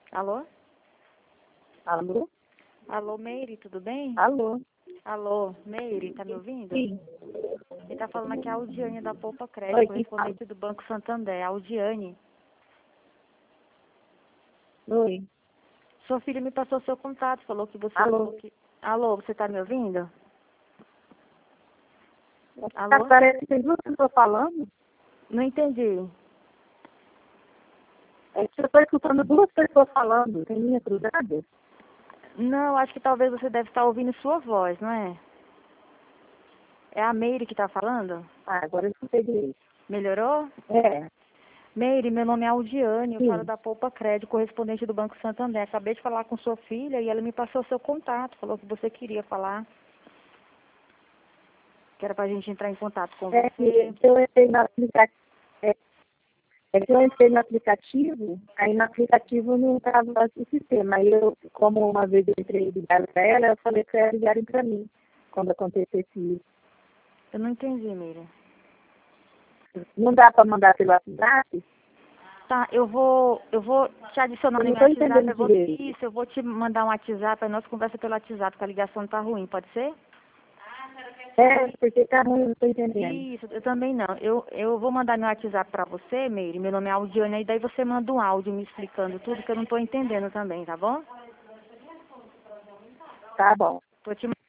Alô? Alô? Alô, Meire, tudo bem? Alô? Alô, Meire, tá me ouvindo? Sim. Quem tá falando aqui é a Aldiane da Poupa Oi, Crédito, quem fala? correspondente do Banco Santander. Aldiane. Oi. Sua filha me passou seu contato, falou que você... Alô? Alô, você tá me ouvindo? Tá, Alô? parece que tem duas pessoas falando. Não entendi. É que eu estou escutando duas pessoas falando. Tem linha cruzada? Não, acho que talvez você deve estar ouvindo sua voz, não é? É a Meire que tá falando? Ah, agora eu escutei direito. Melhorou? É, Meire, meu nome é Aldiane, eu falo sim. da Poupa Crédito, correspondente do Banco Santander. Acabei de falar com sua filha e ela me passou seu contato, falou que você queria falar, que era pra gente entrar em contato com É você. que eu entrei no aplicativo. É que eu entrei no aplicativo, aí no aplicativo não estava o sistema. Aí eu, como uma vez eu entrei e ligaram para ela, eu falei para ela ligarem para mim quando acontecesse isso. Eu não entendi, Meire. Não dá para mandar pelo WhatsApp? Tá, eu vou te adicionar Eu no não meu estou WhatsApp, entendendo eu vou, direito. isso, eu vou te mandar um WhatsApp, a nossa conversa pelo WhatsApp, porque a ligação tá ruim, pode ser? É, porque tá ruim, eu não estou entendendo. Isso, eu também não. Eu vou mandar meu WhatsApp pra você, Meire, meu nome é Aldiane, e daí você manda um áudio me explicando tudo que eu não tô entendendo também, tá bom? Tá bom. Tô te